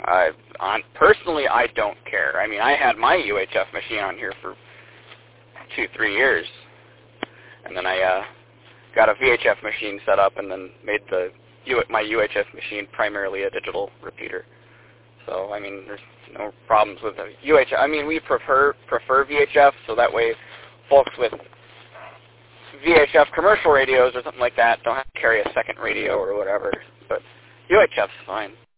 Personally, I don't care. I mean, I had my UHF machine on here for 2-3 years, and then I got a VHF machine set up, and then made my UHF machine primarily a digital repeater. So, I mean, there's no problems with the UHF. I mean, we prefer VHF, so that way folks with VHF commercial radios or something like that don't have to carry a second radio or whatever. But UHF's fine.